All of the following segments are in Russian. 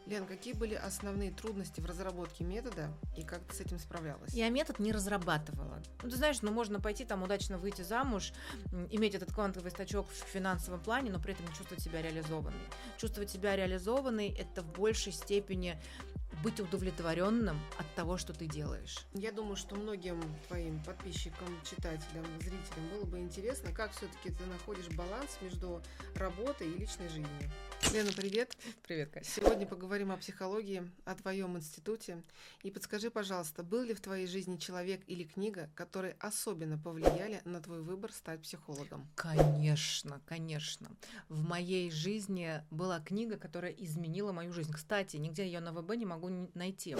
Лен, какие были основные трудности в разработке метода и как ты с этим справлялась? Я метод не разрабатывала. Ты знаешь, можно пойти там удачно выйти замуж, иметь этот квантовый скачок в финансовом плане, но при этом не чувствовать себя реализованной. Чувствовать себя реализованной – это в большей степени быть удовлетворенным от того, что ты делаешь. Я думаю, что многим твоим подписчикам, читателям, зрителям было бы интересно, как все-таки ты находишь баланс между работой и личной жизнью. Лена, привет. Привет, Катя. Сегодня поговорим о психологии, о твоем институте. И подскажи, пожалуйста, был ли в твоей жизни человек или книга, которые особенно повлияли на твой выбор стать психологом? Конечно, конечно. В моей жизни была книга, которая изменила мою жизнь. Кстати, нигде ее на ВБ не могу найти.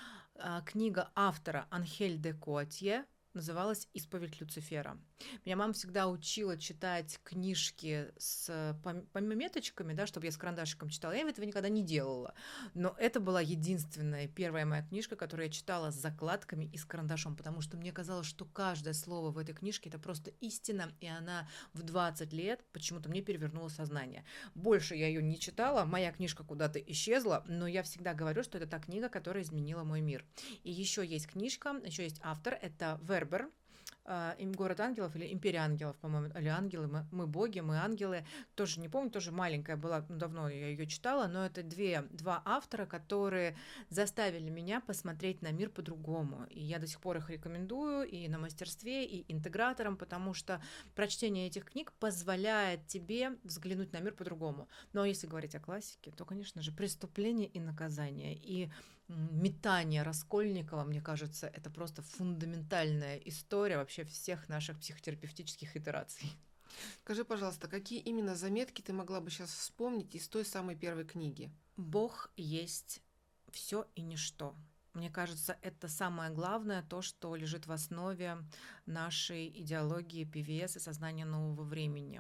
Книга автора Анхель де Куатье называлась «Исповедь Люцифера». Меня мама всегда учила читать книжки с пометочками, да, чтобы я с карандашиком читала. Я этого никогда не делала. Но это была единственная, первая моя книжка, которую я читала с закладками и с карандашом, потому что мне казалось, что каждое слово в этой книжке – это просто истина, и она в 20 лет почему-то мне перевернула сознание. Больше я ее не читала, моя книжка куда-то исчезла, но я всегда говорю, что это та книга, которая изменила мой мир. И еще есть книжка, еще есть автор, это Вербер, «Город ангелов» или «Империя ангелов», по-моему, или «Ангелы», мы боги, мы ангелы, тоже не помню, тоже маленькая была, давно я ее читала, но это два автора, которые заставили меня посмотреть на мир по-другому, и я до сих пор их рекомендую и на мастерстве, и интеграторам, потому что прочтение этих книг позволяет тебе взглянуть на мир по-другому. Но если говорить о классике, то, конечно же, «Преступление и наказание», и «Метание» Раскольникова, мне кажется, это просто фундаментальная история вообще всех наших психотерапевтических итераций. Скажи, пожалуйста, какие именно заметки ты могла бы сейчас вспомнить из той самой первой книги? Бог есть все и ничто. Мне кажется, это самое главное, то, что лежит в основе нашей идеологии ПВС и сознания нового времени.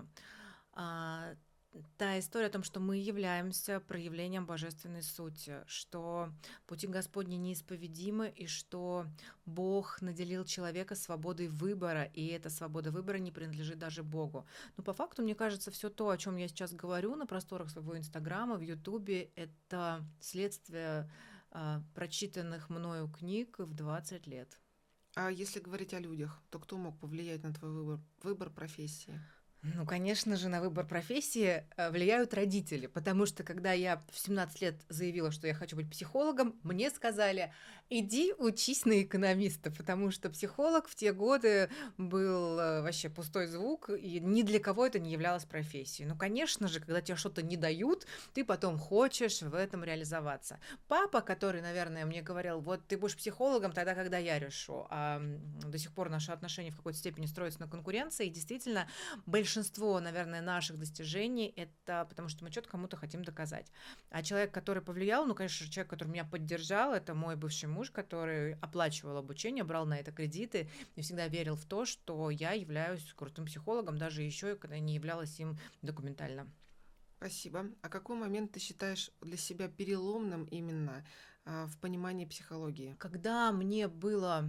Та история о том, что мы являемся проявлением божественной сути, что пути Господни неисповедимы, и что Бог наделил человека свободой выбора, и эта свобода выбора не принадлежит даже Богу. Но по факту, мне кажется, все то, о чем я сейчас говорю на просторах своего Инстаграма, в Ютубе, это следствие прочитанных мною книг в 20 лет. А если говорить о людях, то кто мог повлиять на твой выбор профессии? Конечно же, на выбор профессии влияют родители, потому что когда я в 17 лет заявила, что я хочу быть психологом, мне сказали: иди учись на экономиста, потому что психолог в те годы был вообще пустой звук, и ни для кого это не являлось профессией. Конечно же, когда тебе что-то не дают, ты потом хочешь в этом реализоваться. Папа, который, наверное, мне говорил: вот ты будешь психологом тогда, когда я решу, а до сих пор наши отношения в какой-то степени строятся на конкуренции, и действительно, большинство, наверное, наших достижений – это потому, что мы что-то кому-то хотим доказать. А человек, который повлиял, конечно, человек, который меня поддержал, это мой бывший муж, который оплачивал обучение, брал на это кредиты и всегда верил в то, что я являюсь крутым психологом, даже еще когда не являлась им документально. Спасибо. А какой момент ты считаешь для себя переломным именно в понимании психологии? Когда мне было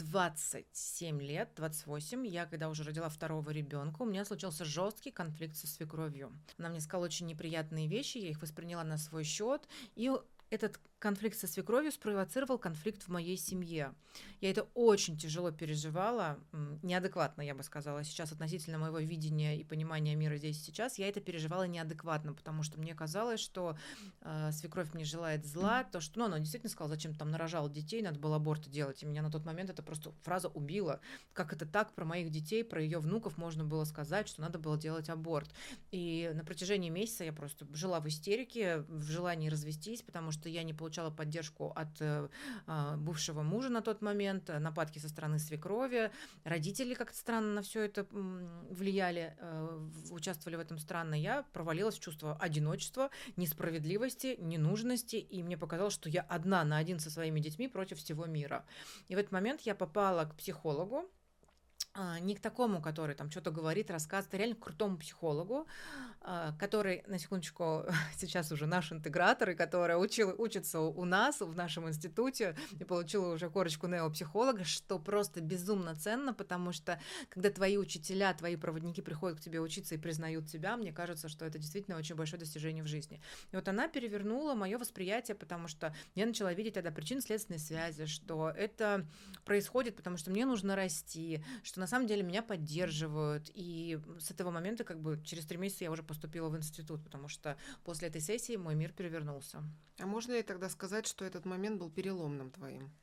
27 лет, 28, я когда уже родила второго ребенка, у меня случился жесткий конфликт со свекровью. Она мне сказала очень неприятные вещи, я их восприняла на свой счет, и этот конфликт со свекровью спровоцировал конфликт в моей семье. Я это очень тяжело переживала, неадекватно, я бы сказала, сейчас относительно моего видения и понимания мира здесь и сейчас, я это переживала неадекватно, потому что мне казалось, что свекровь мне желает зла, то, что, она действительно сказала, зачем там нарожала детей, надо было аборты делать, и меня на тот момент эта просто фраза убила. Как это так про моих детей, про ее внуков можно было сказать, что надо было делать аборт? И на протяжении месяца я просто жила в истерике, в желании развестись, потому что я не получала поддержку от бывшего мужа на тот момент, нападки со стороны свекрови, родители как-то странно на все это влияли, участвовали в этом странно. Я провалилась в чувство одиночества, несправедливости, ненужности, и мне показалось, что я одна на один со своими детьми против всего мира. И в этот момент я попала к психологу, Не к такому, который там что-то говорит, рассказывает, а реально к крутому психологу, который, на секундочку, сейчас уже наш интегратор, и который учится у нас, в нашем институте, и получила уже корочку неопсихолога, что просто безумно ценно, потому что когда твои учителя, твои проводники приходят к тебе учиться и признают тебя, мне кажется, что это действительно очень большое достижение в жизни. И вот она перевернула мое восприятие, потому что я начала видеть тогда причинно-следственные связи, что это происходит, потому что мне нужно расти, что на самом деле меня поддерживают. И с этого момента, как бы через 3 месяца я уже поступила в институт, потому что после этой сессии мой мир перевернулся. А можно ли тогда сказать, что этот момент был переломным твоим?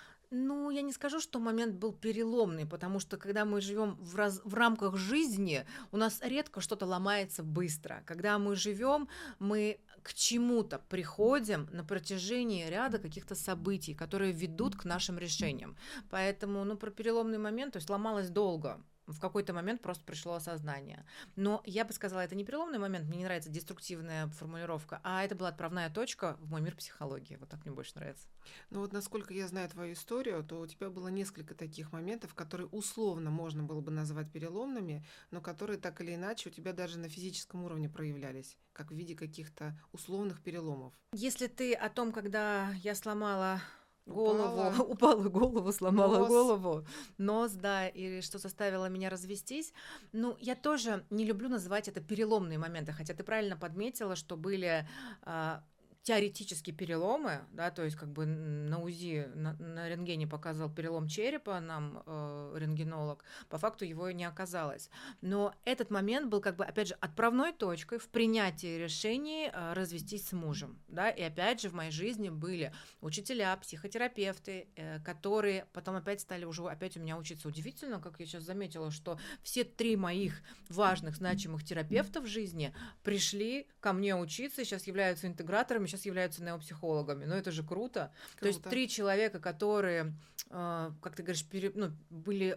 Ну, я не скажу, что момент был переломный, потому что когда мы живем в рамках жизни, у нас редко что-то ломается быстро. Когда мы живем, мы к чему-то приходим на протяжении ряда каких-то событий, которые ведут к нашим решениям. Поэтому, ну, про переломный момент, то есть ломалось долго. В какой-то момент просто пришло осознание. Но я бы сказала, это не переломный момент, мне не нравится деструктивная формулировка, а это была отправная точка в мой мир психологии. Вот так мне больше нравится. Ну вот насколько я знаю твою историю, то у тебя было несколько таких моментов, которые условно можно было бы назвать переломными, но которые так или иначе у тебя даже на физическом уровне проявлялись, как в виде каких-то условных переломов. Если ты о том, когда я сломала Упала, голову, упала голову, сломала нос. голову, нос, да, и что заставило меня развестись. Ну, я тоже не люблю называть это переломные моменты, хотя ты правильно подметила, что были теоретические переломы, да, то есть как бы на УЗИ, на рентгене показал перелом черепа нам рентгенолог, по факту его и не оказалось. Но этот момент был как бы, опять же, отправной точкой в принятии решений развестись с мужем, да, и опять же в моей жизни были учителя, психотерапевты, которые потом опять стали уже опять у меня учиться. Удивительно, как я сейчас заметила, что все 3 моих важных, значимых терапевта в жизни пришли ко мне учиться, сейчас являются интеграторами, сейчас являются неопсихологами. Но это же круто. То есть 3 человека, которые, как ты говоришь, были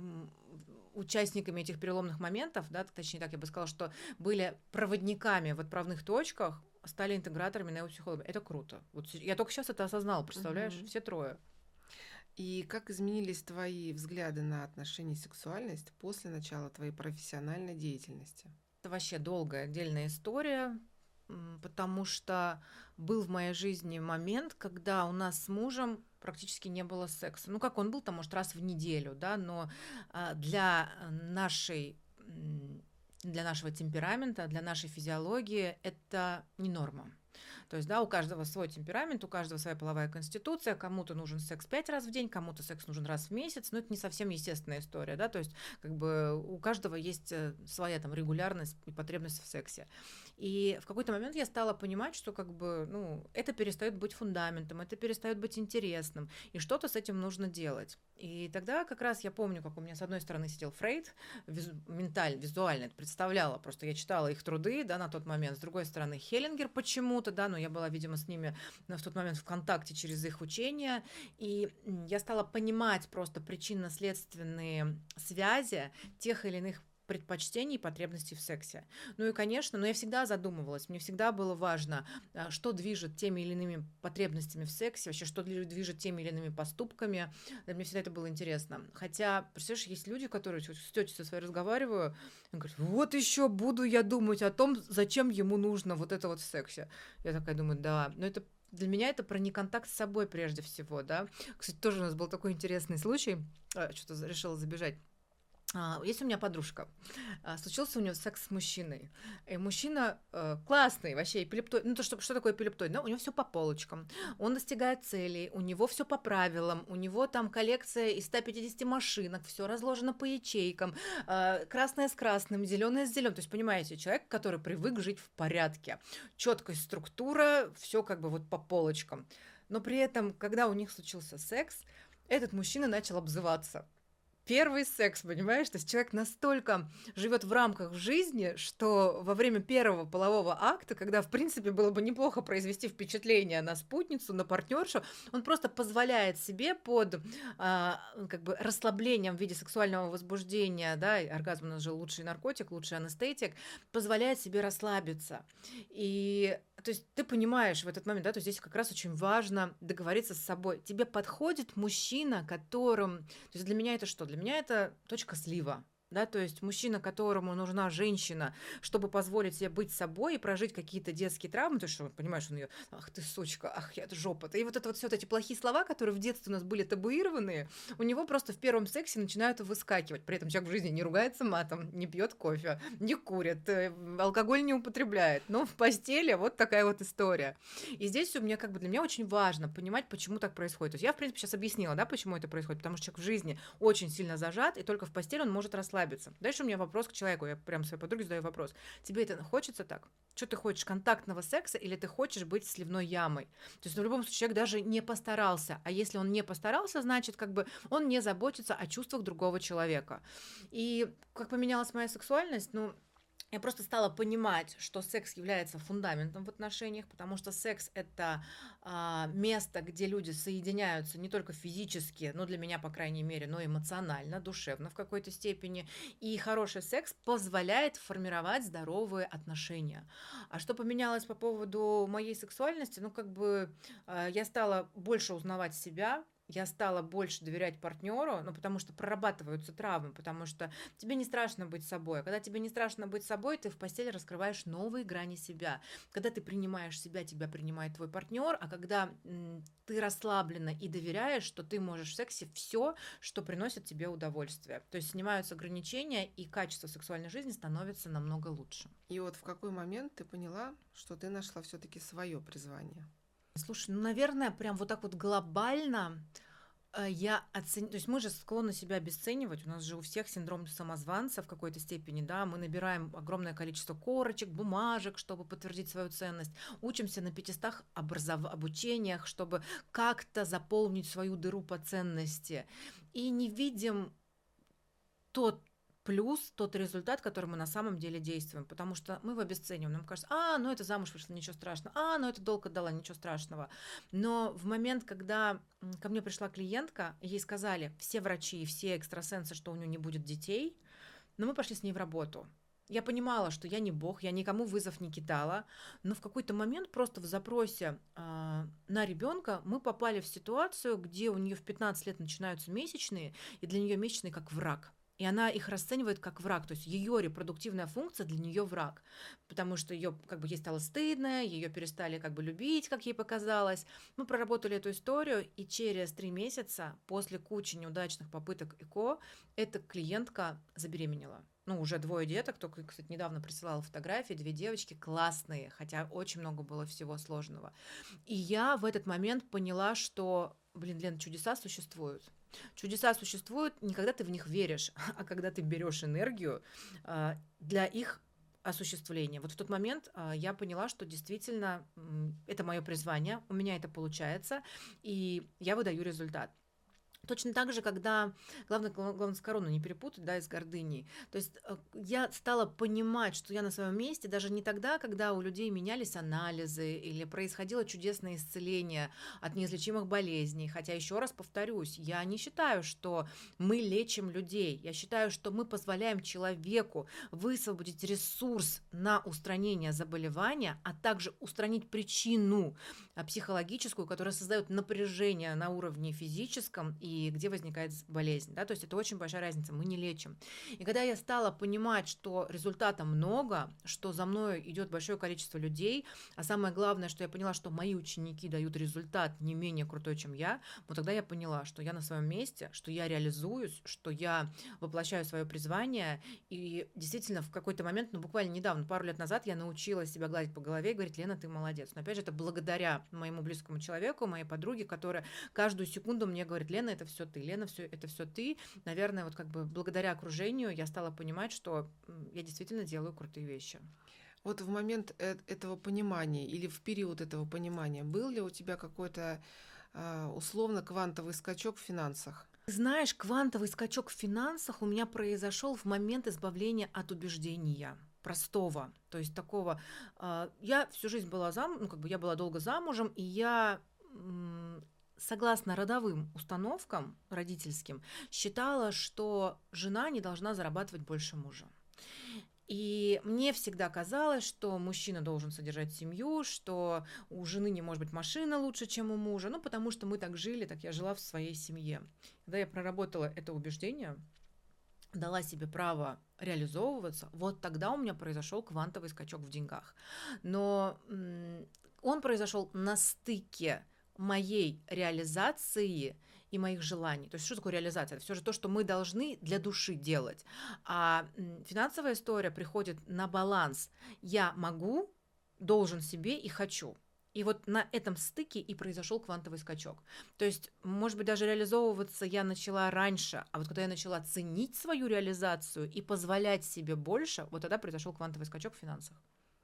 участниками этих переломных моментов, да, точнее так я бы сказала, что были проводниками в отправных точках, стали интеграторами, неопсихологами. Это круто. Вот я только сейчас это осознала, представляешь? Все 3. И как изменились твои взгляды на отношения и сексуальность после начала твоей профессиональной деятельности? Это вообще долгая отдельная история, потому что был в моей жизни момент, когда у нас с мужем практически не было секса. Ну, как он был там, может, раз в неделю, да, но для нашего темперамента, для нашей физиологии это не норма. То есть, да, у каждого свой темперамент, у каждого своя половая конституция, кому-то нужен секс 5 раз в день, кому-то секс нужен раз в месяц, но это не совсем естественная история, да, то есть, как бы у каждого есть своя там регулярность и потребность в сексе. И в какой-то момент я стала понимать, что как бы, ну, это перестает быть фундаментом, это перестает быть интересным, и что-то с этим нужно делать. И тогда как раз я помню, как у меня с одной стороны сидел Фрейд, ментально, визуально это представляла, просто я читала их труды, да, на тот момент, с другой стороны Хеллингер почему-то, да, но я была, видимо, с ними в тот момент в контакте через их учения, и я стала понимать просто причинно-следственные связи тех или иных предпочтений и потребностей в сексе. Ну и, конечно, но я всегда задумывалась, мне всегда было важно, что движет теми или иными потребностями в сексе, вообще, что движет теми или иными поступками. Мне всегда это было интересно. Хотя, представляешь, есть люди, которые с тетей со своей разговариваю, и говорят, вот еще буду я думать о том, зачем ему нужно вот это вот в сексе. Я такая думаю, да, но это для меня это про неконтакт с собой прежде всего, да. Кстати, тоже у нас был такой интересный случай, что-то решила забежать. Есть у меня подружка, случился у нее секс с мужчиной. И мужчина классный, вообще эпилептоид. Ну, то, что такое эпилептоид? Ну, у него все по полочкам. Он достигает целей, у него все по правилам, у него там коллекция из 150 машинок, все разложено по ячейкам, красное с красным, зеленое с зеленым. То есть, понимаете, человек, который привык жить в порядке. Четкая структура, все как бы вот по полочкам. Но при этом, когда у них случился секс, этот мужчина начал обзываться. Первый секс, понимаешь? То есть человек настолько живет в рамках жизни, что во время первого полового акта, когда, в принципе, было бы неплохо произвести впечатление на спутницу, на партнершу, он просто позволяет себе под как бы расслаблением в виде сексуального возбуждения, да, оргазм у нас же лучший наркотик, лучший анестетик, позволяет себе расслабиться. И то есть ты понимаешь в этот момент, да, то здесь как раз очень важно договориться с собой. Тебе подходит мужчина, которым... То есть для меня это что? Для меня это точка слива. Да, то есть мужчина, которому нужна женщина, чтобы позволить себе быть собой и прожить какие-то детские травмы, то есть, что, понимаешь, он ее, ах ты сучка, ах я жопа. И вот это вот все вот эти плохие слова, которые в детстве у нас были табуированные, у него просто в первом сексе начинают выскакивать. При этом человек в жизни не ругается матом, не пьет кофе, не курит, алкоголь не употребляет. Но в постели вот такая вот история. И здесь у меня как бы для меня очень важно понимать, почему так происходит. То есть я, в принципе, сейчас объяснила, да, почему это происходит, потому что человек в жизни очень сильно зажат, и только в постели он может расслабиться. Дальше у меня вопрос к человеку, я прям своей подруге задаю вопрос. Тебе это хочется так? Что ты хочешь, контактного секса или ты хочешь быть сливной ямой? То есть в любом случае человек даже не постарался, а если он не постарался, значит как бы он не заботится о чувствах другого человека. И как поменялась моя сексуальность, ну, я просто стала понимать, что секс является фундаментом в отношениях, потому что секс это место, где люди соединяются не только физически, но для меня, по крайней мере, но и эмоционально, душевно в какой-то степени. И хороший секс позволяет формировать здоровые отношения. А что поменялось по поводу моей сексуальности? Ну, как бы я стала больше узнавать себя, я стала больше доверять партнеру, ну, потому что прорабатываются травмы, потому что тебе не страшно быть собой. А когда тебе не страшно быть собой, ты в постели раскрываешь новые грани себя. Когда ты принимаешь себя, тебя принимает твой партнер, а когда ты расслаблена и доверяешь, что ты можешь в сексе все, что приносит тебе удовольствие. То есть снимаются ограничения, и качество сексуальной жизни становится намного лучше. И вот в какой момент ты поняла, что ты нашла все-таки свое призвание? Слушай, ну, наверное, прям вот так вот глобально то есть мы же склонны себя обесценивать, у нас же у всех синдром самозванца в какой-то степени, да, мы набираем огромное количество корочек, бумажек, чтобы подтвердить свою ценность, учимся на 500 обучениях, чтобы как-то заполнить свою дыру по ценности, и не видим тот плюс, тот результат, который мы на самом деле действуем, потому что мы его обесцениваем. Нам кажется, ну это замуж вышла, ничего страшного, ну это долг отдала, ничего страшного. Но в момент, когда ко мне пришла клиентка, ей сказали все врачи и все экстрасенсы, что у нее не будет детей, но мы пошли с ней в работу. Я понимала, что я не бог, я никому вызов не кидала, но в какой-то момент просто в запросе на ребенка мы попали в ситуацию, где у нее в 15 лет начинаются месячные, и для нее месячные как враг. И она их расценивает как враг, то есть ее репродуктивная функция для нее враг, потому что ее как бы ей стало стыдно, ее перестали как бы любить, как ей показалось. Мы проработали эту историю, и через 3 месяца после кучи неудачных попыток ЭКО эта клиентка забеременела. Ну, уже 2 деток, только, кстати, недавно присылала фотографии, 2 девочки классные, хотя очень много было всего сложного. И я в этот момент поняла, что, Лен, чудеса существуют. Чудеса существуют не когда ты в них веришь, а когда ты берешь энергию для их осуществления. Вот в тот момент я поняла, что действительно это мое призвание, у меня это получается, и я выдаю результат. Точно так же, когда, главное с короной не перепутать, да, и с гордыней. То есть я стала понимать, что я на своем месте даже не тогда, когда у людей менялись анализы или происходило чудесное исцеление от неизлечимых болезней. Хотя, еще раз повторюсь, я не считаю, что мы лечим людей. Я считаю, что мы позволяем человеку высвободить ресурс на устранение заболевания, а также устранить причину психологическую, которая создает напряжение на уровне физическом и где возникает болезнь. Да? То есть это очень большая разница, мы не лечим. И когда я стала понимать, что результата много, что за мной идет большое количество людей, а самое главное, что я поняла, что мои ученики дают результат не менее крутой, чем я, вот тогда я поняла, что я на своем месте, что я реализуюсь, что я воплощаю свое призвание. И действительно в какой-то момент, буквально недавно, пару лет назад, я научилась себя гладить по голове и говорить: Лена, ты молодец. Но опять же, это благодаря моему близкому человеку, моей подруге, которая каждую секунду мне говорит: Лена, это все ты, Лена, это все ты. Наверное, вот как бы благодаря окружению я стала понимать, что я действительно делаю крутые вещи. Вот в момент этого понимания или в период этого понимания был ли у тебя какой-то условно квантовый скачок в финансах? Знаешь, квантовый скачок в финансах у меня произошел в момент избавления от убеждения простого, то есть такого. Я всю жизнь была я была долго замужем, и я согласно родовым установкам родительским считала, что жена не должна зарабатывать больше мужа. И мне всегда казалось, что мужчина должен содержать семью, что у жены не может быть машина лучше, чем у мужа, ну, потому что мы так жили, так я жила в своей семье. Когда я проработала это убеждение, дала себе право реализовываться, вот тогда у меня произошел квантовый скачок в деньгах. Но он произошел на стыке моей реализации и моих желаний. То есть что такое реализация? Это все же то, что мы должны для души делать. А финансовая история приходит на баланс. Я могу, должен себе и хочу. И вот на этом стыке и произошел квантовый скачок. То есть, может быть, даже реализовываться я начала раньше, а вот когда я начала ценить свою реализацию и позволять себе больше, вот тогда произошел квантовый скачок в финансах.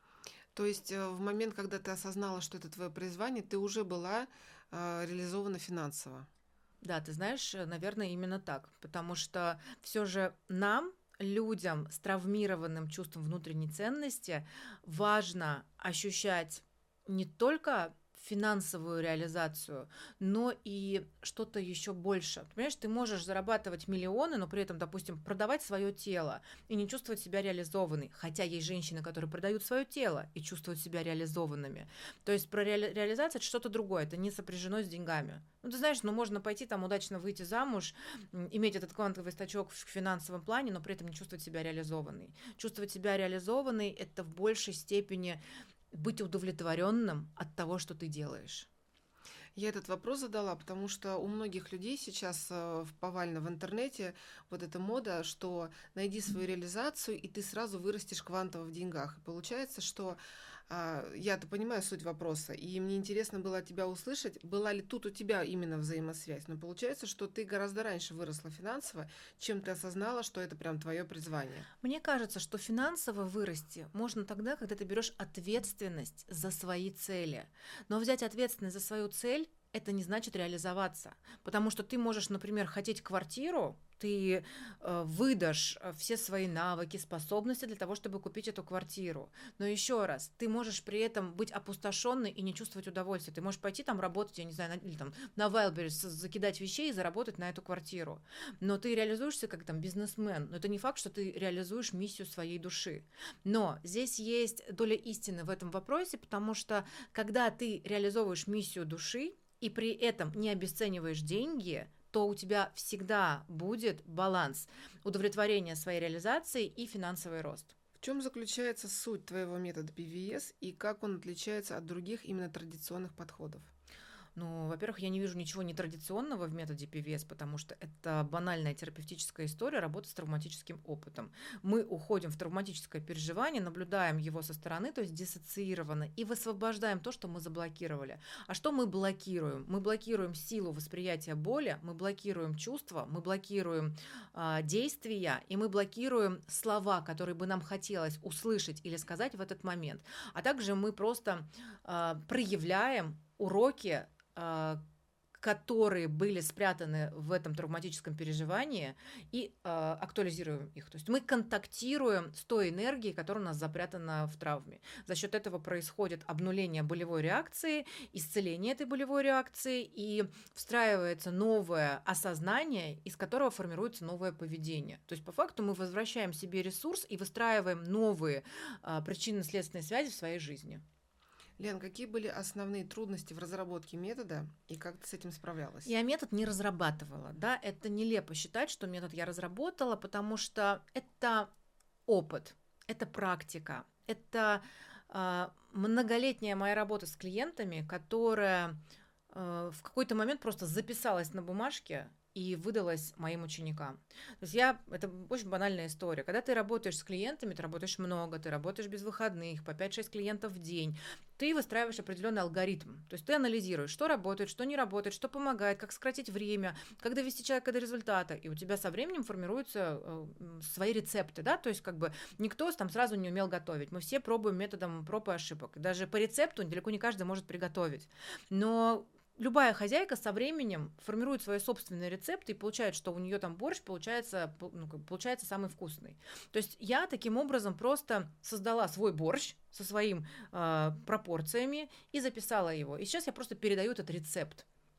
То есть в момент, когда ты осознала, что это твое призвание, ты уже была реализована финансово. Да, ты знаешь, наверное, именно так, потому что все же нам, людям с травмированным чувством внутренней ценности, важно ощущать не только финансовую реализацию, но и что-то еще больше. Понимаешь, ты можешь зарабатывать миллионы, но при этом, допустим, продавать свое тело и не чувствовать себя реализованной. Хотя есть женщины, которые продают свое тело и чувствуют себя реализованными. То есть про реализацию это что-то другое, это не сопряжено с деньгами. Ну, ты знаешь, ну, можно пойти там удачно выйти замуж, иметь этот квантовый скачок в финансовом плане, но при этом не чувствовать себя реализованной. Чувствовать себя реализованной – это в большей степени быть удовлетворенным от того, что ты делаешь. Я этот вопрос задала, потому что у многих людей сейчас повально в интернете вот эта мода, что найди свою реализацию, и ты сразу вырастешь квантово в деньгах. И получается, что я-то понимаю суть вопроса, и мне интересно было от тебя услышать, была ли тут у тебя именно взаимосвязь. Но получается, что ты гораздо раньше выросла финансово, чем ты осознала, что это прям твое призвание. Мне кажется, что финансово вырасти можно тогда, когда ты берешь ответственность за свои цели. Но взять ответственность за свою цель это не значит реализоваться. Потому что ты можешь, например, хотеть квартиру, ты выдашь все свои навыки, способности для того, чтобы купить эту квартиру. Но еще раз, ты можешь при этом быть опустошенной и не чувствовать удовольствия. Ты можешь пойти там работать, я не знаю, или там на Wildberries закидать вещей и заработать на эту квартиру. Но ты реализуешься как там бизнесмен. Но это не факт, что ты реализуешь миссию своей души. Но здесь есть доля истины в этом вопросе, потому что когда ты реализовываешь миссию души, и при этом не обесцениваешь деньги, то у тебя всегда будет баланс удовлетворения своей реализации и финансовый рост. В чем заключается суть твоего метода PVS и как он отличается от других именно традиционных подходов? Ну, во-первых, я не вижу ничего нетрадиционного в методе PVS, потому что это банальная терапевтическая история работы с травматическим опытом. Мы уходим в травматическое переживание, наблюдаем его со стороны, то есть диссоциированно, и высвобождаем то, что мы заблокировали. А что мы блокируем? Мы блокируем силу восприятия боли, мы блокируем чувства, мы блокируем действия, и мы блокируем слова, которые бы нам хотелось услышать или сказать в этот момент. А также мы просто проявляем уроки, которые были спрятаны в этом травматическом переживании, и актуализируем их. То есть мы контактируем с той энергией, которая у нас запрятана в травме. За счет этого происходит обнуление болевой реакции, исцеление этой болевой реакции, и встраивается новое осознание, из которого формируется новое поведение. То есть по факту мы возвращаем себе ресурс и выстраиваем новые причинно-следственные связи в своей жизни. Лен, какие были основные трудности в разработке метода и как ты с этим справлялась? Я метод не разрабатывала, да, это нелепо считать, что метод я разработала, потому что это опыт, это практика, это многолетняя моя работа с клиентами, которая в какой-то момент просто записалась на бумажке и выдалась моим ученикам. То есть это очень банальная история. Когда ты работаешь с клиентами, ты работаешь много, ты работаешь без выходных, по 5-6 клиентов в день, ты выстраиваешь определенный алгоритм. То есть ты анализируешь, что работает, что не работает, что помогает, как сократить время, как довести человека до результата. И у тебя со временем формируются свои рецепты, да, то есть как бы никто там сразу не умел готовить. Мы все пробуем методом проб и ошибок. Даже по рецепту далеко не каждый может приготовить. Но любая хозяйка со временем формирует свои собственные рецепты и получает, что у нее там борщ получается самый вкусный. То есть я таким образом просто создала свой борщ со своими пропорциями и записала его. И сейчас я просто передаю этот рецепт.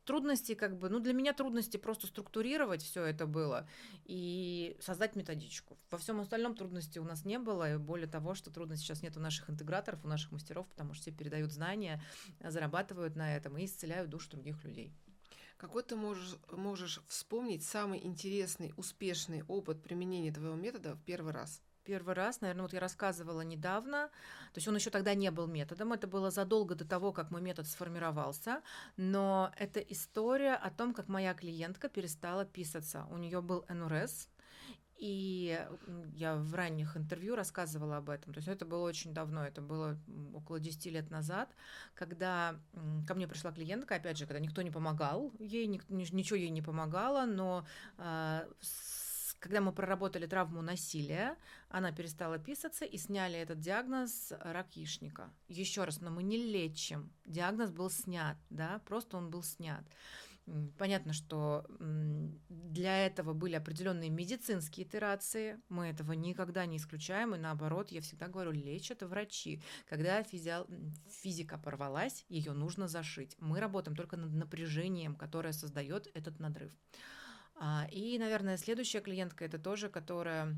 трудности для меня трудности просто структурировать все это было и создать методичку. Во всем остальном трудностей у нас не было, и более того, что трудностей сейчас нет у наших интеграторов, у наших мастеров, потому что все передают знания, зарабатывают на этом и исцеляют душу других людей. Какой ты можешь вспомнить самый интересный, успешный опыт применения твоего метода в первый раз? Первый раз, наверное, вот я рассказывала недавно, то есть он еще тогда не был методом, это было задолго до того, как мой метод сформировался, но это история о том, как моя клиентка перестала писаться. У нее был НРС, и я в ранних интервью рассказывала об этом. То есть это было очень давно, это было около 10 лет назад, когда ко мне пришла клиентка, опять же, когда никто не помогал ей, ничего ей не помогало, но когда мы проработали травму насилия, она перестала писаться и сняли этот диагноз рак яичника. Еще раз, но мы не лечим. Диагноз был снят, да, просто он был снят. Понятно, что для этого были определенные медицинские итерации, мы этого никогда не исключаем, и наоборот, я всегда говорю, лечат врачи. Когда физика порвалась, ее нужно зашить. Мы работаем только над напряжением, которое создает этот надрыв. И, наверное, следующая клиентка, это тоже, которая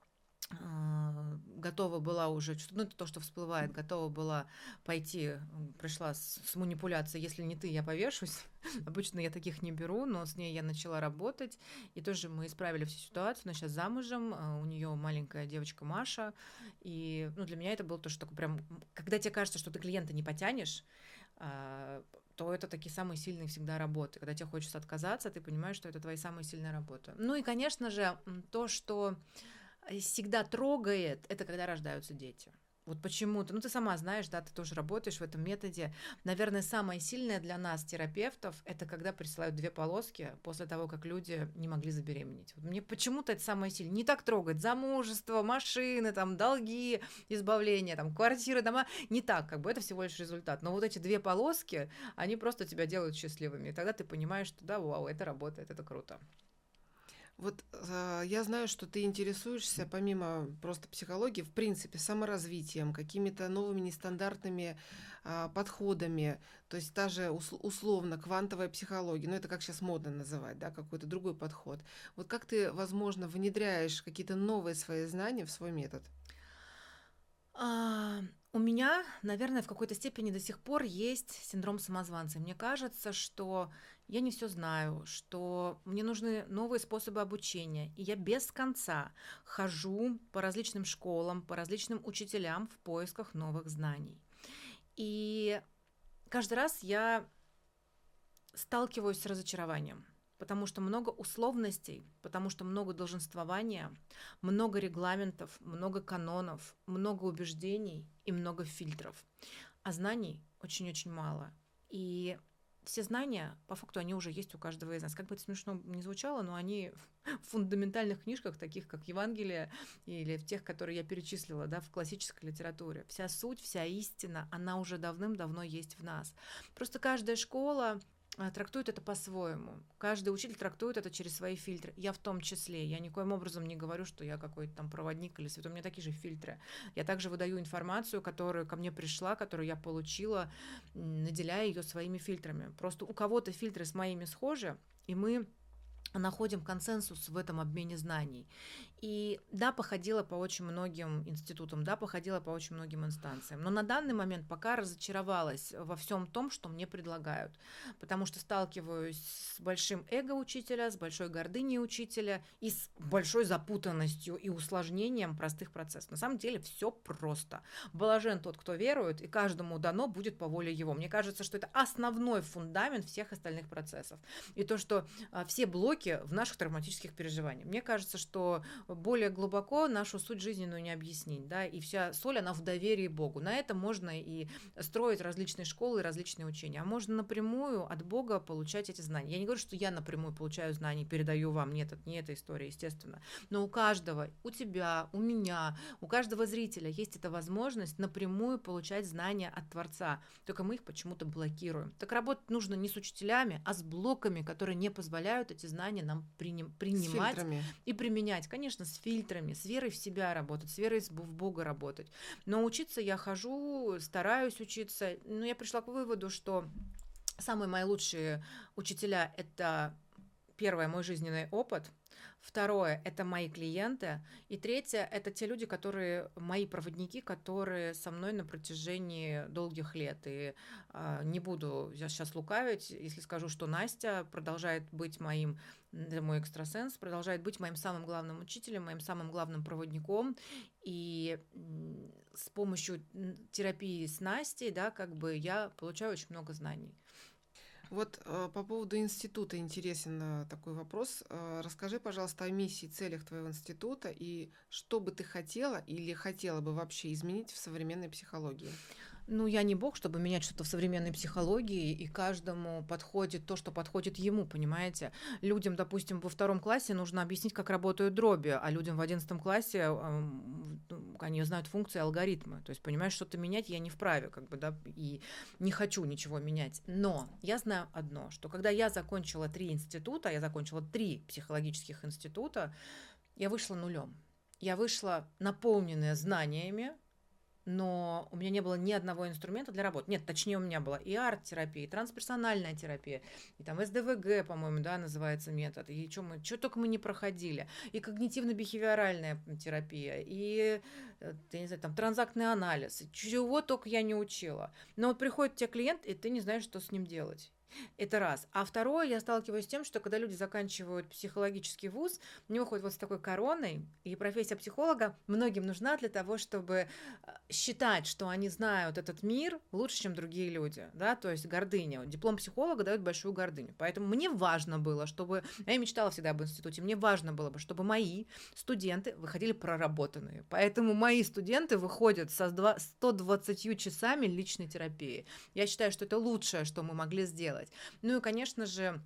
готова была уже, это то, что всплывает, готова была пойти, пришла с манипуляцией, если не ты, я повешусь. Обычно я таких не беру, но с ней я начала работать, и тоже мы исправили всю ситуацию, она сейчас замужем, у нее маленькая девочка Маша, и для меня это было то, что такое прям, когда тебе кажется, что ты клиента не потянешь, то это такие самые сильные всегда работы. Когда тебе хочется отказаться, ты понимаешь, что это твои самые сильные работы. Ну и, конечно же, то, что всегда трогает, это когда рождаются дети. Вот почему-то, ты сама знаешь, да, ты тоже работаешь в этом методе. Наверное, самое сильное для нас, терапевтов, это когда присылают 2 полоски после того, как люди не могли забеременеть. Вот мне почему-то это самое сильное. Не так трогает замужество, машины, долги, избавление, квартиры, дома. Не так, это всего лишь результат. Но вот эти 2 полоски, они просто тебя делают счастливыми. И тогда ты понимаешь, что да, вау, это работает, это круто. Вот я знаю, что ты интересуешься, помимо просто психологии, в принципе, саморазвитием, какими-то новыми нестандартными подходами, то есть та же условно квантовая психология, это как сейчас модно называть, да, какой-то другой подход. Вот как ты, возможно, внедряешь какие-то новые свои знания в свой метод? У меня, наверное, в какой-то степени до сих пор есть синдром самозванца. Мне кажется, что я не все знаю, что мне нужны новые способы обучения. И я без конца хожу по различным школам, по различным учителям в поисках новых знаний. И каждый раз я сталкиваюсь с разочарованием, потому что много условностей, потому что много долженствования, много регламентов, много канонов, много убеждений и много фильтров. А знаний очень-очень мало. И все знания, по факту, они уже есть у каждого из нас. Как бы это смешно не звучало, но они в фундаментальных книжках, таких как Евангелие, или в тех, которые я перечислила, да, в классической литературе. Вся суть, вся истина, она уже давным-давно есть в нас. Просто каждая школа трактует это по-своему. Каждый учитель трактует это через свои фильтры. Я в том числе. Я никоим образом не говорю, что я какой-то проводник или святой. У меня такие же фильтры. Я также выдаю информацию, которая ко мне пришла, которую я получила, наделяя ее своими фильтрами. Просто у кого-то фильтры с моими схожи, и мы находим консенсус в этом обмене знаний. И да, походила по очень многим институтам, да, походила по очень многим инстанциям. Но на данный момент пока разочаровалась во всем том, что мне предлагают. Потому что сталкиваюсь с большим эго учителя, с большой гордыней учителя и с большой запутанностью и усложнением простых процессов. На самом деле все просто. Блажен тот, кто верует, и каждому дано будет по воле его. Мне кажется, что это основной фундамент всех остальных процессов. И то, что все блоки в наших травматических переживаниях. Мне кажется, что более глубоко нашу суть жизненную не объяснить, да, и вся соль, она в доверии Богу. На этом можно и строить различные школы и различные учения, а можно напрямую от Бога получать эти знания. Я не говорю, что я напрямую получаю знания и передаю вам, нет, это не эта история, естественно, но у каждого, у тебя, у меня, у каждого зрителя есть эта возможность напрямую получать знания от Творца, только мы их почему-то блокируем. Так работать нужно не с учителями, а с блоками, которые не позволяют эти знания нам принимать и применять. Конечно, с фильтрами, с верой в себя работать, с верой в Бога работать. Но учиться я хожу, стараюсь учиться. Но я пришла к выводу, что Самые мои лучшие учителя — это первое — мой жизненный опыт, второе — это мои клиенты, и третье — это те люди, которые мои проводники, которые со мной на протяжении долгих лет. И не буду я сейчас лукавить, если скажу, что Настя продолжает быть моим, это мой экстрасенс, продолжает быть моим самым главным учителем, моим самым главным проводником. И с помощью терапии с Настей, да, как бы я получаю очень много знаний. Вот по поводу института интересен такой вопрос. Расскажи, пожалуйста, о миссии, целях твоего института и что бы ты хотела или хотела бы вообще изменить в современной психологии. Ну, я не бог, чтобы менять что-то в современной психологии, и каждому подходит то, что подходит ему, понимаете? Людям, допустим, во 2 классе нужно объяснить, как работают дроби, а людям в 11 классе они знают функции, алгоритмы. То есть, понимаешь, что-то менять я не вправе, как бы, да, и не хочу ничего менять. Но я знаю одно, что когда я закончила 3 института, я закончила 3 психологических института, я вышла нулем. Я вышла наполненная знаниями, но у меня не было ни одного инструмента для работы. Нет, точнее, у меня была и арт-терапия, и трансперсональная терапия, и там СДВГ, по-моему, да, называется метод, и что только мы не проходили, и когнитивно-бихевиоральная терапия, и, я не знаю, там, транзактный анализ, чего только я не учила. Но вот приходит тебе клиент, и ты не знаешь, что с ним делать. Это раз. А второе, я сталкиваюсь с тем, что когда люди заканчивают психологический вуз, они выходят вот с такой короной, и профессия психолога многим нужна для того, чтобы считать, что они знают этот мир лучше, чем другие люди, да, то есть гордыня. Диплом психолога дает большую гордыню. Поэтому мне важно было, чтобы... Я мечтала всегда об институте, мне важно было бы, чтобы мои студенты выходили проработанные. Поэтому мои студенты выходят со 120 часами личной терапии. Я считаю, что это лучшее, что мы могли сделать. Ну и, конечно же,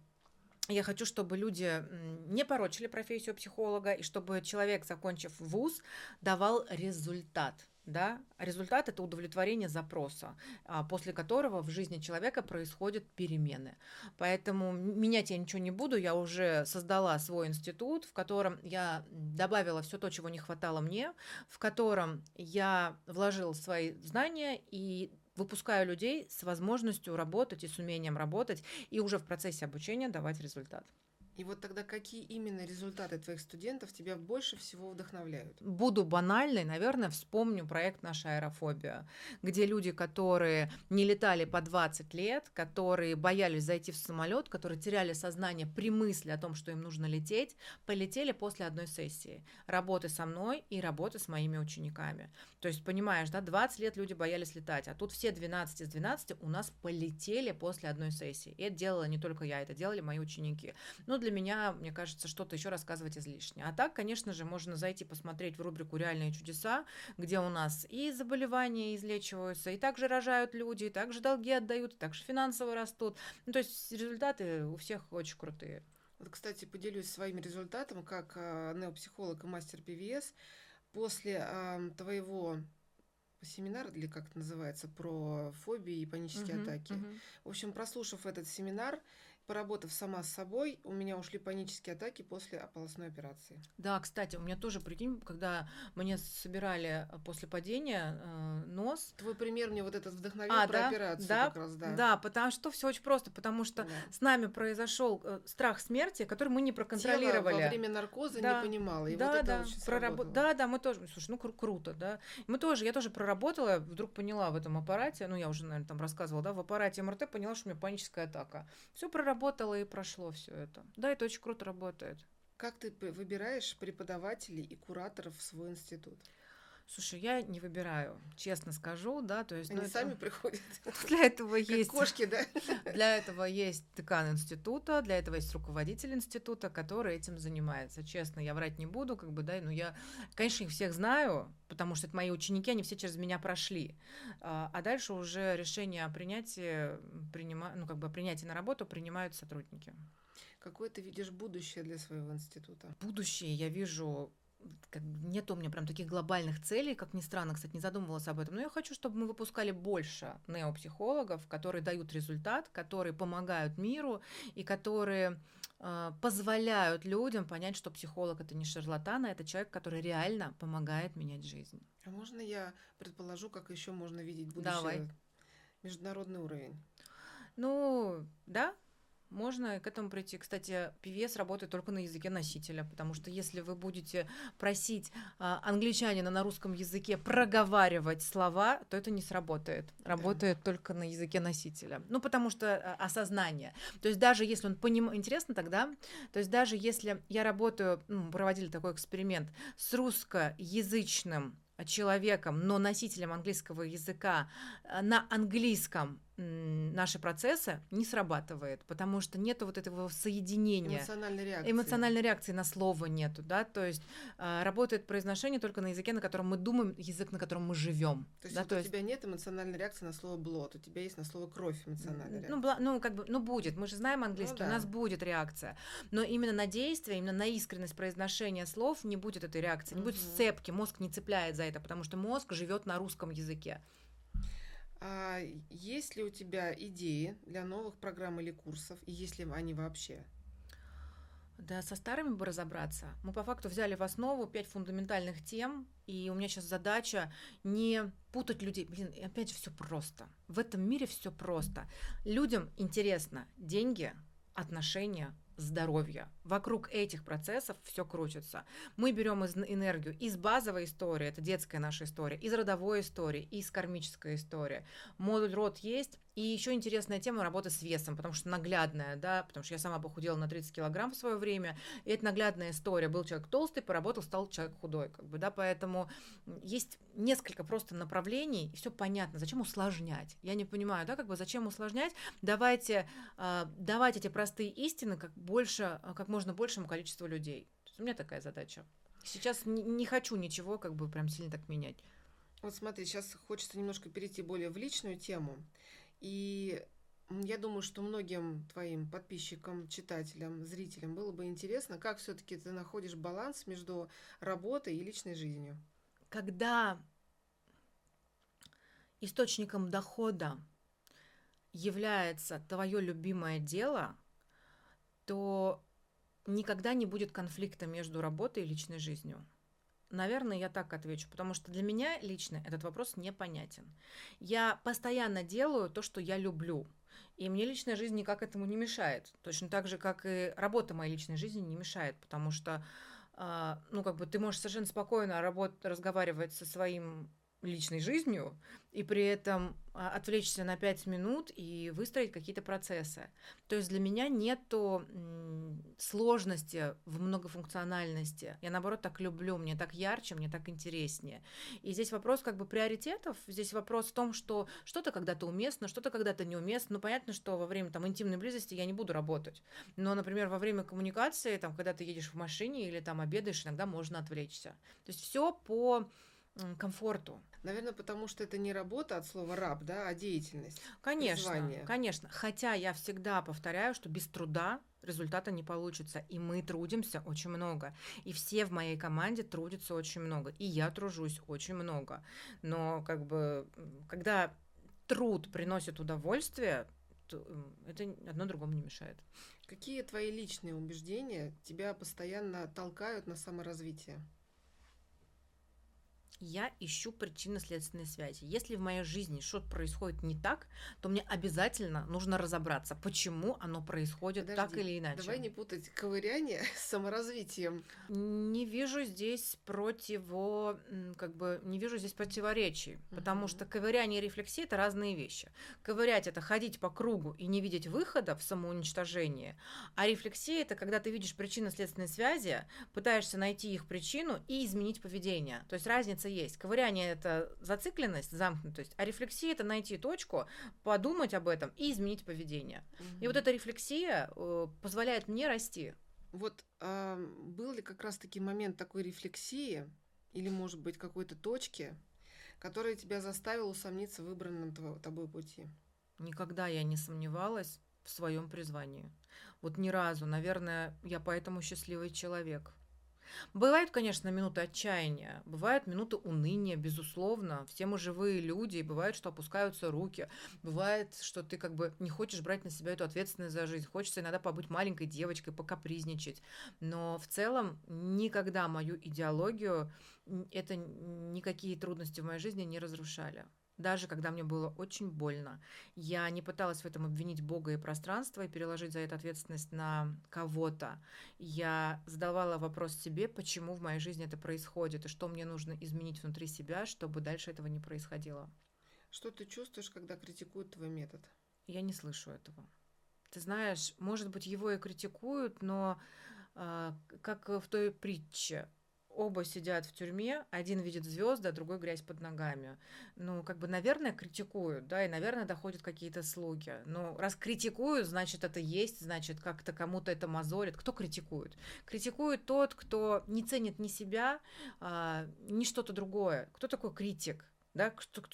я хочу, чтобы люди не порочили профессию психолога, и чтобы человек, закончив вуз, давал результат. Да? Результат — это удовлетворение запроса, после которого в жизни человека происходят перемены. Поэтому менять я ничего не буду. Я уже создала свой институт, в котором я добавила все то, чего не хватало мне, в котором я вложила свои знания и выпускаю людей с возможностью работать и с умением работать, и уже в процессе обучения давать результат. И вот тогда какие именно результаты твоих студентов тебя больше всего вдохновляют? Буду банальной, наверное, вспомню проект «Наша аэрофобия», где люди, которые не летали по 20 лет, которые боялись зайти в самолет, которые теряли сознание при мысли о том, что им нужно лететь, полетели после одной сессии работы со мной и работы с моими учениками. То есть, понимаешь, да, 20 лет люди боялись летать, а тут все 12 из 12 у нас полетели после одной сессии. И это делала не только я, это делали мои ученики. Но для меня, мне кажется, что-то еще рассказывать излишне. А так, конечно же, можно зайти посмотреть в рубрику «Реальные чудеса», где у нас и заболевания излечиваются, и также рожают люди, и также долги отдают, и также финансово растут. Ну, то есть результаты у всех очень крутые. Вот, кстати, поделюсь своим результатом как неопсихолог и мастер ПВС. После твоего семинар, или как это называется, про фобии и панические атаки. В общем, прослушав этот семинар, поработав сама с собой, у меня ушли панические атаки после ополосной операции. Да, кстати, у меня тоже, прикинь, когда мне собирали после падения нос. Твой пример мне вот этот вдохновил про да, операцию да, как раз, да. Да, потому что все очень просто, потому что с нами произошел страх смерти, который мы не проконтролировали. Тело во время наркоза не понимало, и вот это очень сработало. Да, мы тоже, слушай, ну круто, да. Я тоже проработала, вдруг поняла в этом аппарате, ну я уже, наверное, там рассказывала, да, в аппарате МРТ поняла, что у меня паническая атака. Все проработала и прошло все это. Да, это очень круто работает. Как ты выбираешь преподавателей и кураторов в свой институт? Слушай, я не выбираю, честно скажу, да, то есть... Они сами приходят. Для этого есть... кошки, да? Для этого есть декан института, для этого есть руководитель института, который этим занимается. Честно, я врать не буду, как бы, да, но я, конечно, их всех знаю, потому что это мои ученики, они все через меня прошли. А дальше уже решение о принятии, принятии на работу принимают сотрудники. Какое ты видишь будущее для своего института? Будущее я вижу... Нет у меня прям таких глобальных целей, как ни странно, кстати, не задумывалась об этом, но я хочу, чтобы мы выпускали больше неопсихологов, которые дают результат, которые помогают миру и которые позволяют людям понять, что психолог — это не шарлатан, а это человек, который реально помогает менять жизнь. А можно я предположу, как еще можно видеть будущее? Давай. Международный уровень. Ну, да, можно к этому прийти. Кстати, певец работает только на языке носителя, потому что если вы будете просить англичанина на русском языке проговаривать слова, то это не сработает. Да. Работает только на языке носителя. Ну, потому что осознание. То есть даже если он понимает... Интересно тогда, то есть даже если я работаю, ну, проводили такой эксперимент с русскоязычным человеком, но носителем английского языка на английском наши процессы не срабатывает, потому что нету вот этого соединения, Эмоциональной реакции. эмоциональной реакции на слово нету, да, то есть работает произношение только на языке, на котором мы думаем, язык, на котором мы живем. То есть Да, вот то у есть тебя нет эмоциональной реакции на слово «блот», у тебя есть на слово «кровь» эмоциональная ну, реакция. ну, как бы, ну, будет. Мы же знаем Ну английский, у да. нас будет реакция. Но именно на действие, именно на искренность произношения слов не будет этой реакции, не будет Мгм. сцепки, мозг не цепляет за это, потому что мозг живет на русском языке. А есть ли у тебя идеи для новых программ или курсов, и есть ли они вообще? Да, со старыми бы разобраться. Мы по факту взяли в основу 5 фундаментальных тем, и у меня сейчас задача не путать людей. Блин, и опять же все просто. В этом мире все просто. Людям интересно деньги, отношения, здоровье. Вокруг этих процессов все крутится. Мы берем энергию из базовой истории, это детская наша история, из родовой истории, из кармической истории. Модуль род есть. И еще интересная тема работы с весом, потому что наглядная, да, потому что я сама похудела на 30 килограмм в свое время, и это наглядная история. Был человек толстый, поработал, стал человек худой, как бы, да, поэтому есть несколько просто направлений, и все понятно, зачем усложнять. Я не понимаю, да, как бы, зачем усложнять, давайте давать эти простые истины как можно большему количеству людей. То есть у меня такая задача. Сейчас не хочу ничего как бы прям сильно так менять. Вот смотри, сейчас хочется немножко перейти более в личную тему. И я думаю, что многим твоим подписчикам, читателям, зрителям было бы интересно, как все-таки ты находишь баланс между работой и личной жизнью. Когда источником дохода является твое любимое дело, то никогда не будет конфликта между работой и личной жизнью. Наверное, я так отвечу, потому что для меня лично этот вопрос непонятен. Я постоянно делаю то, что я люблю, и мне личная жизнь никак этому не мешает. Точно так же, как и работа моей личной жизни не мешает, потому что, ну, как бы ты можешь совершенно спокойно разговаривать со своим личной жизнью и при этом отвлечься на 5 минут и выстроить какие-то процессы. То есть для меня нету сложности в многофункциональности. Я, наоборот, так люблю, мне так ярче, мне так интереснее. И здесь вопрос как бы приоритетов, здесь вопрос в том, что что-то когда-то уместно, что-то когда-то неуместно. Ну, понятно, что во время там интимной близости я не буду работать. Но, например, во время коммуникации, там, когда ты едешь в машине или там обедаешь, иногда можно отвлечься. То есть все по комфорту. Наверное, потому что это не работа от слова раб, да, а деятельность, Конечно, призвание. конечно. Хотя я всегда повторяю, что без труда результата не получится. И мы трудимся очень много. И все в моей команде трудятся очень много. И я тружусь очень много. Но как бы, когда труд приносит удовольствие, то это одно другому не мешает. Какие твои личные убеждения тебя постоянно толкают на саморазвитие? Я ищу причинно-следственные связи. Если в моей жизни что-то происходит не так, то мне обязательно нужно разобраться, почему оно происходит так Подожди, или давай иначе. не путать ковыряние с саморазвитием. Не вижу здесь как бы не вижу здесь противоречий, потому Мгм. что ковыряние и рефлексия это разные вещи. Ковырять это ходить по кругу и не видеть выхода в самоуничтожение, а рефлексия это когда ты видишь причинно-следственные связи, пытаешься найти их причину и изменить поведение. То есть разница есть. Ковыряние это зацикленность, замкнутость, а рефлексия это найти точку, подумать об этом и изменить поведение. И вот Мгм. эта рефлексия позволяет мне расти. Вот был ли как раз-таки момент такой рефлексии или, может быть, какой-то точки, которая тебя заставила усомниться в выбранном тобой пути? Никогда я не сомневалась в своем призвании. Вот ни разу. Наверное, я поэтому счастливый человек. Бывают, конечно, минуты отчаяния, бывают минуты уныния, безусловно. Все мы живые люди, и бывает, что опускаются руки. Бывает, что ты как бы не хочешь брать на себя эту ответственность за жизнь. Хочется иногда побыть маленькой девочкой, покапризничать. Но в целом никогда мою идеологию это никакие трудности в моей жизни не разрушали. даже когда мне было очень больно. Я не пыталась в этом обвинить Бога и пространство и переложить за это ответственность на кого-то. Я задавала вопрос себе, почему в моей жизни это происходит, и что мне нужно изменить внутри себя, чтобы дальше этого не происходило. Что ты чувствуешь, когда критикуют твой метод? Я не слышу этого. Ты знаешь, может быть, его и критикуют, но как в той притче. Оба сидят в тюрьме, один видит звезды, а другой грязь под ногами. Ну, как бы, наверное, критикуют, да, и, наверное, доходят какие-то слухи. Но раз критикуют, значит, это есть, значит, как-то кому-то это мозолит. Кто критикует? Критикует тот, кто не ценит ни себя, ни что-то другое. Кто такой критик? Да,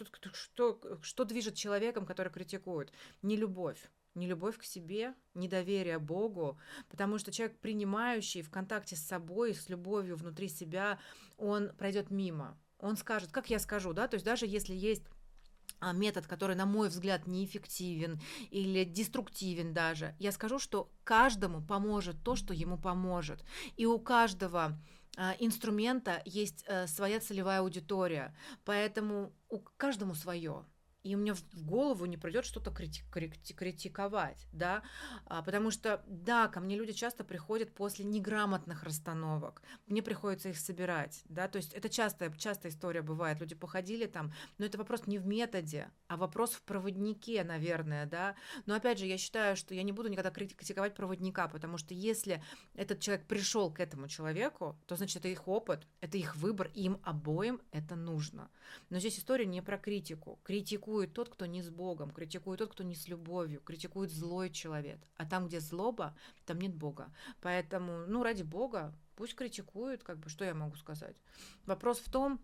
что движет человеком, который критикует? Не любовь. Не любовь к себе, недоверие Богу, потому что человек, принимающий в контакте с собой, с любовью внутри себя, он пройдет мимо. Он скажет, как я скажу, да, то есть даже если есть метод, который, на мой взгляд, неэффективен или деструктивен даже, я скажу, что каждому поможет то, что ему поможет. И у каждого инструмента есть своя целевая аудитория, поэтому каждому свое. И у меня в голову не придет что-то критиковать, да, потому что, да, ко мне люди часто приходят после неграмотных расстановок, мне приходится их собирать, да, то есть это частая история бывает, люди походили там, но это вопрос не в методе, а вопрос в проводнике, наверное, да, но опять же, я считаю, что я не буду никогда критиковать проводника, потому что если этот человек пришел к этому человеку, то значит это их опыт, это их выбор, и им обоим это нужно. Но здесь история не про критику. Критикует тот, кто не с Богом, критикует тот, кто не с любовью, критикует злой человек. А там, где злоба, там нет Бога. Поэтому, ну, ради Бога, пусть критикуют, как бы, что я могу сказать. Вопрос в том,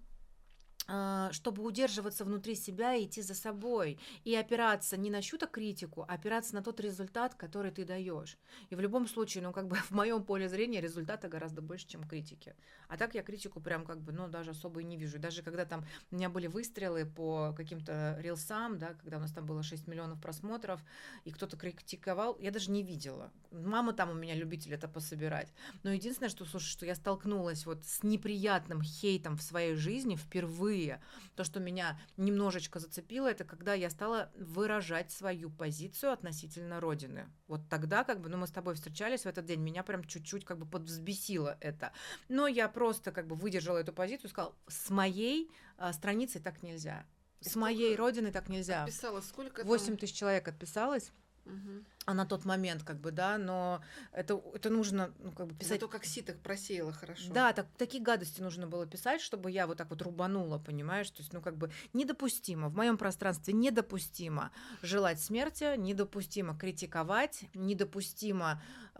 чтобы удерживаться внутри себя и идти за собой, и опираться не на чью-то критику, а опираться на тот результат, который ты даешь. И в любом случае, ну, как бы в моем поле зрения результата гораздо больше, чем критики. А так я критику прям как бы, ну, даже особо и не вижу. Даже когда там у меня были выстрелы по каким-то рилсам, да, когда у нас там было 6 миллионов просмотров, и кто-то критиковал, я даже не видела. Мама там у меня любитель это пособирать. Но единственное, что, слушай, что я столкнулась вот с неприятным хейтом в своей жизни впервые. То, что меня немножечко зацепило, это когда я стала выражать свою позицию относительно Родины. Вот тогда, как бы, ну, мы с тобой встречались в этот день, меня прям чуть-чуть как бы подвзбесило это. Но я просто как бы выдержала эту позицию и сказала, с моей страницей так нельзя. С моей Родины так нельзя. Отписалось сколько? 8 тысяч человек отписалось. Угу. А на тот момент, как бы, да, но это нужно, ну, как бы писать. Зато как ситах просеяло хорошо. Да, такие гадости нужно было писать, чтобы я вот так вот рубанула, понимаешь? То есть, ну, как бы недопустимо, в моем пространстве недопустимо желать смерти, недопустимо критиковать, недопустимо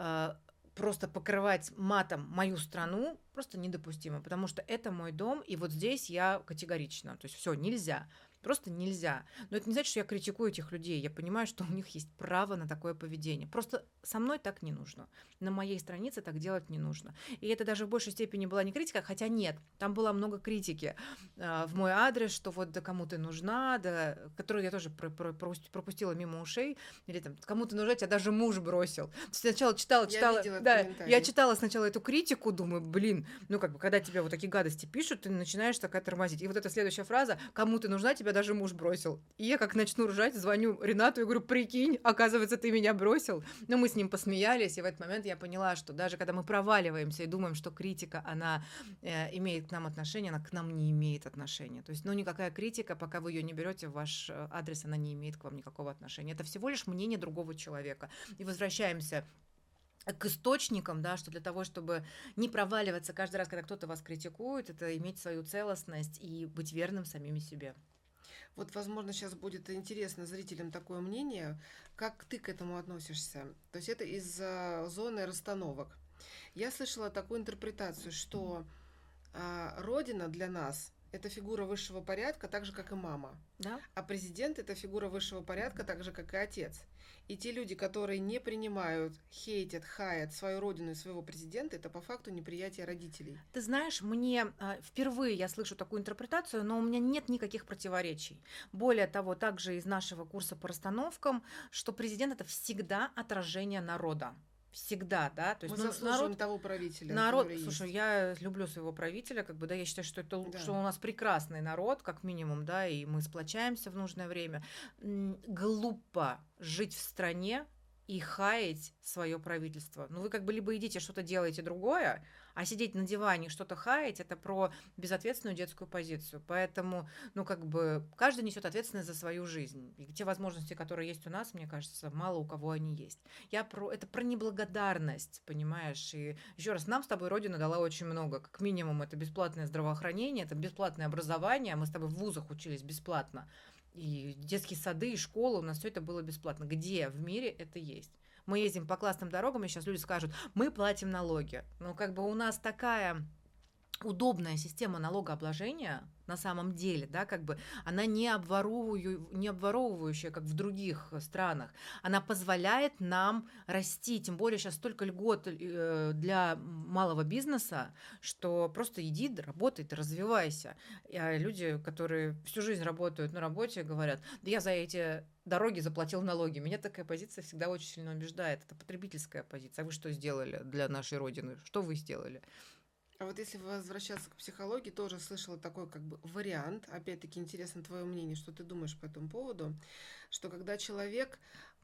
просто покрывать матом мою страну, просто недопустимо, потому что это мой дом, и вот здесь я категорична. То есть все, нельзя. Просто нельзя. Но это не значит, что я критикую этих людей. Я понимаю, что у них есть право на такое поведение. Просто со мной так не нужно. На моей странице так делать не нужно. И это даже в большей степени была не критика, хотя нет, там было много критики в мой адрес, что вот да кому ты нужна, да, которую я тоже пропустила мимо ушей. Или там, кому ты нужна, тебя даже муж бросил. Сначала читала, да, я читала сначала эту критику, думаю, блин, ну как бы, когда тебе вот такие гадости пишут, ты начинаешь такая тормозить. И вот эта следующая фраза, кому ты нужна, тебя даже муж бросил. И я как начну ржать, звоню Ренату и говорю, прикинь, оказывается, ты меня бросил. Но мы с ним посмеялись, и в этот момент я поняла, что даже когда мы проваливаемся и думаем, что критика, она имеет к нам отношение, она к нам не имеет отношения. То есть, ну, никакая критика, пока вы ее не берете в ваш адрес, она не имеет к вам никакого отношения. Это всего лишь мнение другого человека. И возвращаемся к источникам, да, что для того, чтобы не проваливаться каждый раз, когда кто-то вас критикует, это иметь свою целостность и быть верным самим себе. Вот, возможно, сейчас будет интересно зрителям такое мнение, как ты к этому относишься. То есть это из зоны расстановок. Я слышала такую интерпретацию, что Родина для нас – это фигура высшего порядка, так же, как и мама. Да? А президент – это фигура высшего порядка, так же, как и отец. И те люди, которые не принимают, хейтят, хаят свою родину и своего президента, это по факту неприятие родителей. Ты знаешь, мне впервые я слышу такую интерпретацию, но у меня нет никаких противоречий. Более того, также из нашего курса по расстановкам, что президент – это всегда отражение народа. всегда, да, то есть Мы ну, заслуживаем того правителя, народ, который слушай, есть. я люблю своего правителя, как бы, да, я считаю, что это, что Да. у нас прекрасный народ, как минимум, да, и мы сплочаемся в нужное время. Глупо жить в стране и хаять свое правительство. Ну, вы как бы либо идите что-то делаете другое, а сидеть на диване и что-то хаять — это про безответственную детскую позицию. Поэтому, ну, как бы, каждый несет ответственность за свою жизнь. И те возможности, которые есть у нас, мне кажется, мало у кого они есть. Это про неблагодарность, понимаешь? И еще раз, нам с тобой Родина дала очень много. Как минимум, это бесплатное здравоохранение, это бесплатное образование. Мы с тобой в вузах учились бесплатно. И детские сады, и школы, у нас все это было бесплатно. Где в мире это есть? Мы ездим по классным дорогам, и сейчас люди скажут, мы платим налоги. Ну, как бы у нас такая удобная система налогообложения на самом деле, да, как бы она не обворовывающая, как в других странах. Она позволяет нам расти, тем более сейчас столько льгот для малого бизнеса, что просто иди, работай, ты развивайся. А люди, которые всю жизнь работают на работе, говорят, да я за эти дороги заплатил налоги. Меня такая позиция всегда очень сильно убеждает. Это потребительская позиция. А вы что сделали для нашей Родины? Что вы сделали? А вот если возвращаться к психологии, тоже слышала такой как бы вариант, опять-таки интересно твое мнение, что ты думаешь по этому поводу, что когда человек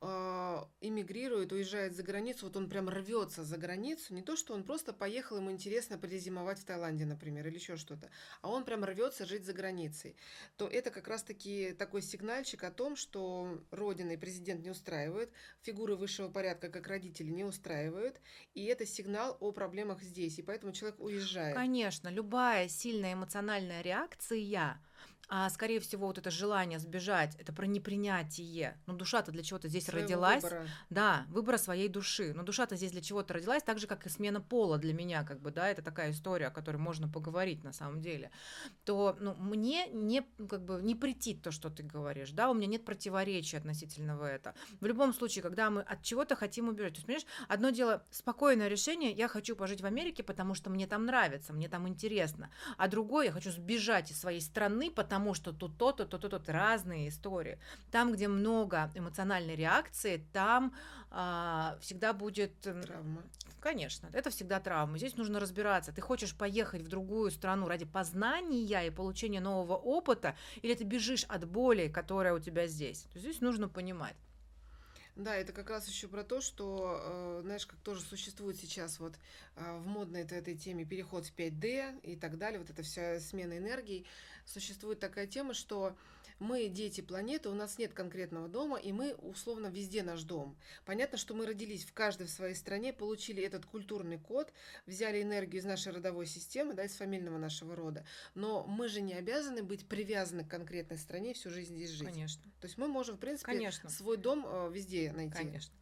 эмигрирует, уезжает за границу, вот он прям рвется за границу, не то, что он просто поехал, ему интересно перезимовать в Таиланде, например, или еще что-то, а он прям рвется жить за границей, то это как раз-таки такой сигнальчик о том, что Родина и президент не устраивают, фигуры высшего порядка, как родители, не устраивают, и это сигнал о проблемах здесь, и поэтому человек уезжает. Конечно, любая сильная эмоциональная реакция, скорее всего, вот это желание сбежать, это про непринятие. Ну, душа-то для чего-то здесь Своего родилась. выбора. Да, выбора своей души. Но душа-то здесь для чего-то родилась, так же, как и смена пола для меня, как бы, да, это такая история, о которой можно поговорить на самом деле. То, ну, мне не, как бы, не претит то, что ты говоришь, да, у меня нет противоречия относительно этого. В любом случае, когда мы от чего-то хотим убежать, то есть, понимаешь, одно дело, спокойное решение, я хочу пожить в Америке, потому что мне там нравится, мне там интересно, а другое, я хочу сбежать из своей страны, потому что тут то-то, то-то, то-то, разные истории. Там, где много эмоциональной реакции, там всегда будет... Травма. Конечно, это всегда травма. Здесь нужно разбираться. Ты хочешь поехать в другую страну ради познания и получения нового опыта, или ты бежишь от боли, которая у тебя здесь? То есть здесь нужно понимать. Да, это как раз еще про то, что, знаешь, как тоже существует сейчас вот в модной этой теме переход в 5D и так далее, вот эта вся смена энергий. Существует такая тема, что мы дети планеты, у нас нет конкретного дома, и мы условно везде наш дом. Понятно, что мы родились в каждой в своей стране, получили этот культурный код, взяли энергию из нашей родовой системы, да, из фамильного нашего рода, но мы же не обязаны быть привязаны к конкретной стране и всю жизнь здесь жить. Конечно. То есть мы можем, в принципе, Конечно. свой дом везде найти. Конечно.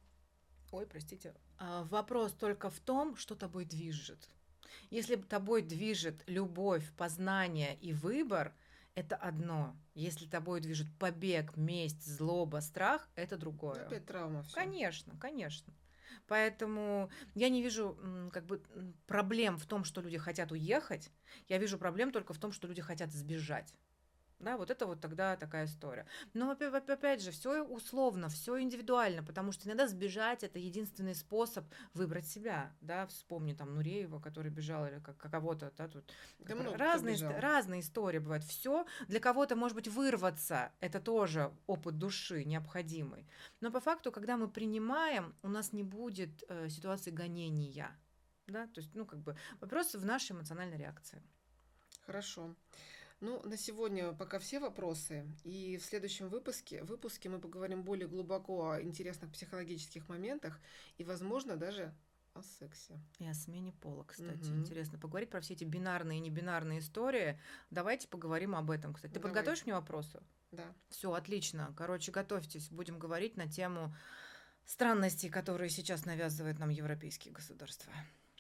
Ой, простите. Вопрос только в том, что тобой движет. Если тобой движет любовь, познание и выбор, это одно. Если тобой движет побег, месть, злоба, страх, это другое. Опять травма все. Конечно, конечно. Поэтому я не вижу как бы проблем в том, что люди хотят уехать. Я вижу проблем только в том, что люди хотят сбежать. Да, вот это вот тогда такая история. Но опять же, все условно, все индивидуально, потому что иногда сбежать — это единственный способ выбрать себя. Да, вспомни там Нуреева, который бежал, или как кого-то, да, тут Да много кто разные, бежал. разные истории бывают. Все для кого-то, может быть, вырваться — это тоже опыт души необходимый. Но по факту, когда мы принимаем, у нас не будет ситуации гонения. Да? То есть, ну, как бы вопрос в нашей эмоциональной реакции. Хорошо. Ну, на сегодня пока все вопросы. И в следующем выпуске мы поговорим более глубоко о интересных психологических моментах и, возможно, даже о сексе. И о смене пола, кстати. Мгм. Интересно поговорить про все эти бинарные и небинарные истории. Давайте поговорим об этом, кстати. Ты Давайте. подготовишь мне вопросы? Да. Все, отлично. Короче, готовьтесь. Будем говорить на тему странностей, которые сейчас навязывают нам европейские государства.